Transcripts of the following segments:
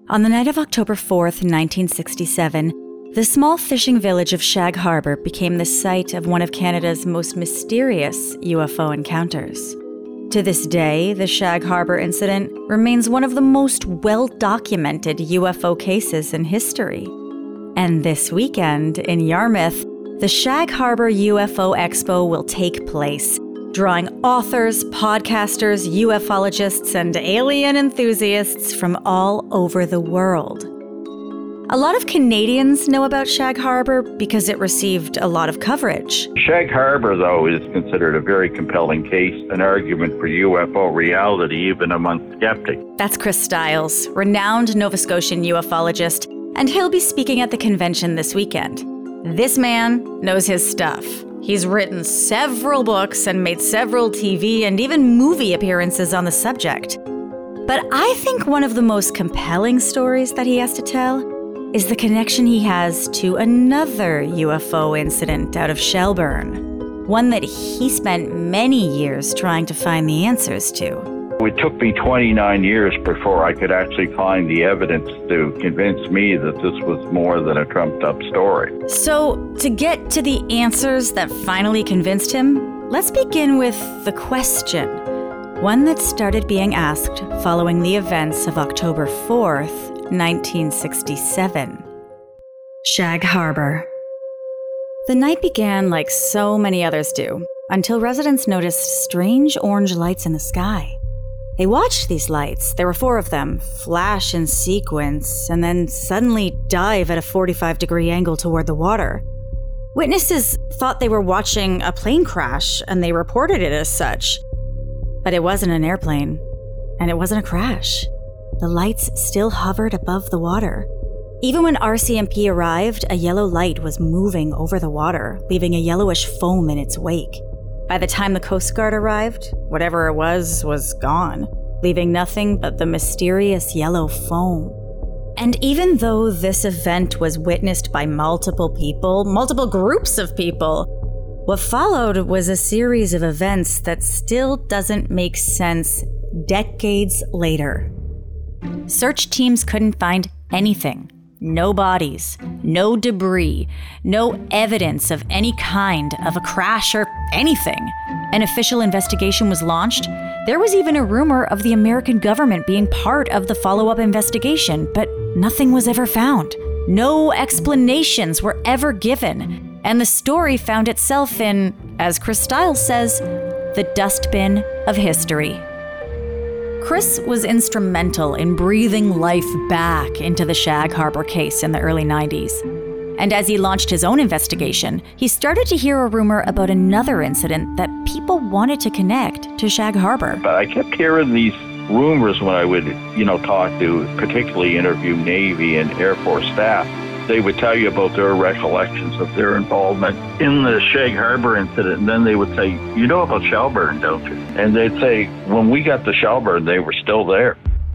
On the night of October 4th, 1967, the small fishing village of Shag Harbor became the site of one of Canada's most mysterious UFO encounters. To this day, the Shag Harbor incident remains one of the most well-documented UFO cases in history. And this weekend in Yarmouth, the Shag Harbor UFO Expo will take place, drawing authors, podcasters, ufologists, and alien enthusiasts from all over the world. A lot of Canadians know about Shag Harbor because it received a lot of coverage. Shag Harbor, though, is considered a very compelling case, an argument for UFO reality, even among skeptics. That's Chris Stiles, renowned Nova Scotian ufologist, and he'll be speaking at the convention this weekend. This man knows his stuff. He's written several books and made several TV and even movie appearances on the subject. But I think one of the most compelling stories that he has to tell is the connection he has to another UFO incident out of Shelburne, one that he spent many years trying to find the answers to. It took me 29 years before I could actually find the evidence to convince me that this was more than a trumped-up story. So, to get to the answers that finally convinced him, let's begin with the question, one that started being asked following the events of October 4th, 1967. Shag Harbor. The night began like so many others do, until residents noticed strange orange lights in the sky. They watched these lights, there were 4 of them, flash in sequence, and then suddenly dive at a 45-degree angle toward the water. Witnesses thought they were watching a plane crash, and they reported it as such. But it wasn't an airplane, and it wasn't a crash. The lights still hovered above the water. Even when RCMP arrived, a yellow light was moving over the water, leaving a yellowish foam in its wake. By the time the Coast Guard arrived, whatever it was gone, leaving nothing but the mysterious yellow foam. And even though this event was witnessed by multiple people, multiple groups of people, what followed was a series of events that still doesn't make sense decades later. Search teams couldn't find anything. No bodies, no debris, no evidence of any kind of a crash or anything. An official investigation was launched. There was even a rumor of the American government being part of the follow-up investigation, but nothing was ever found. No explanations were ever given, and the story found itself in, as Chris Stiles says, the dustbin of history. Chris was instrumental in breathing life back into the Shag Harbor case in the early 90s. And as he launched his own investigation, he started to hear a rumor about another incident that people wanted to connect to Shag Harbor. But I kept hearing these rumors when I would, talk to, particularly interview Navy and Air Force staff. They would tell you about their recollections of their involvement in the Shag Harbor incident, and then they would say, you know about Shelburne, don't you? And they'd say, when we got to Shelburne, they were still there.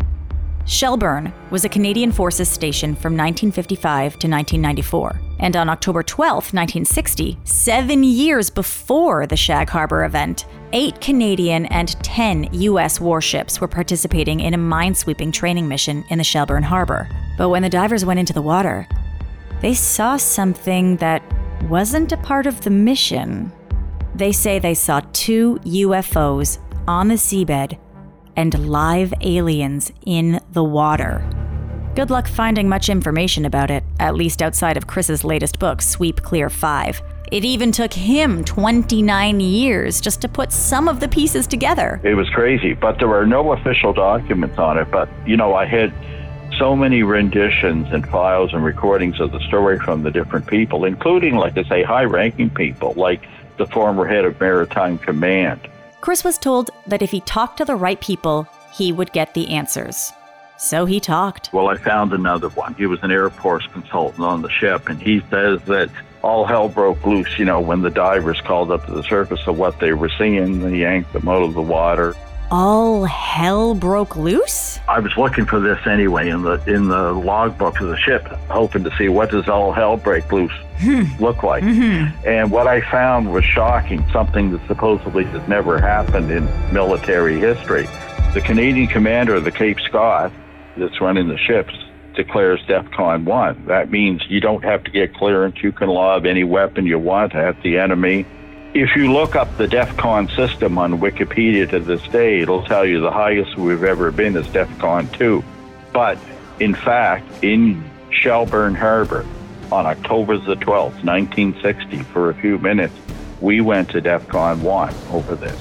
Shelburne was a Canadian Forces station from 1955 to 1994. And on October 12, 1960, 7 years before the Shag Harbor event, 8 Canadian and 10 U.S. warships were participating in a minesweeping training mission in the Shelburne Harbor. But when the divers went into the water, they saw something that wasn't a part of the mission. They say they saw 2 UFOs on the seabed and live aliens in the water. Good luck finding much information about it, at least outside of Chris's latest book, Sweep Clear 5. It even took him 29 years just to put some of the pieces together. It was crazy, but there were no official documents on it. But, I had so many renditions and files and recordings of the story from the different people, including, like I say, high-ranking people, like the former head of Maritime Command. Chris was told that if he talked to the right people, he would get the answers. So he talked. Well, I found another one. He was an Air Force consultant on the ship, and he says that all hell broke loose, when the divers called up to the surface of what they were seeing. They yanked them out of the water. All hell broke loose? I was looking for this anyway in the logbook of the ship, hoping to see what does all hell break loose look like. And what I found was shocking, something that supposedly has never happened in military history. The Canadian commander of the Cape Scott that's running the ships declares DEFCON 1. That means you don't have to get clearance. You can lob any weapon you want at the enemy. If you look up the DEFCON system on Wikipedia to this day, it'll tell you the highest we've ever been is DEFCON 2. But in fact, in Shelburne Harbor on October the 12th, 1960, for a few minutes, we went to DEFCON 1 over this.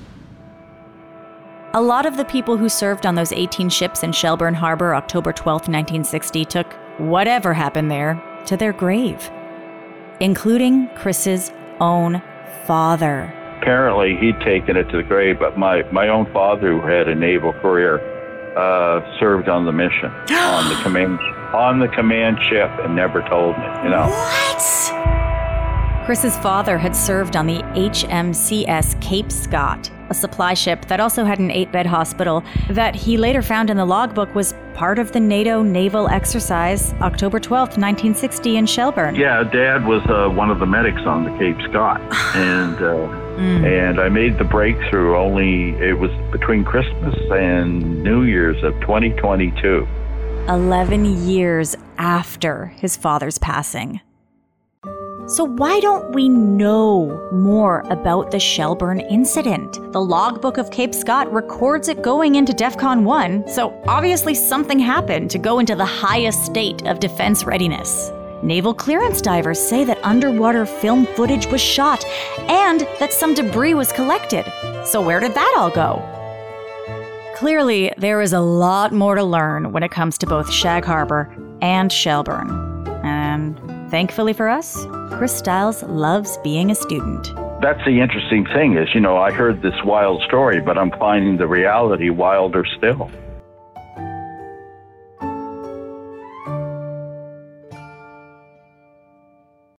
A lot of the people who served on those 18 ships in Shelburne Harbor, October 12th, 1960, took whatever happened there to their grave, including Chris's own father. Apparently, he'd taken it to the grave, but my own father, who had a naval career, served on the mission, on the command ship, and never told me, What? Chris's father had served on the HMCS Cape Scott, a supply ship that also had an 8-bed hospital that he later found in the logbook was part of the NATO naval exercise October 12th, 1960 in Shelburne. Yeah, Dad was one of the medics on the Cape Scott, and I made the breakthrough it was between Christmas and New Year's of 2022. 11 years after his father's passing. So why don't we know more about the Shelburne incident? The logbook of Cape Scott records it going into DEFCON 1, so obviously something happened to go into the highest state of defense readiness. Naval clearance divers say that underwater film footage was shot and that some debris was collected. So where did that all go? Clearly, there is a lot more to learn when it comes to both Shag Harbor and Shelburne. And thankfully for us, Chris Stiles loves being a student. That's the interesting thing is, I heard this wild story, but I'm finding the reality wilder still.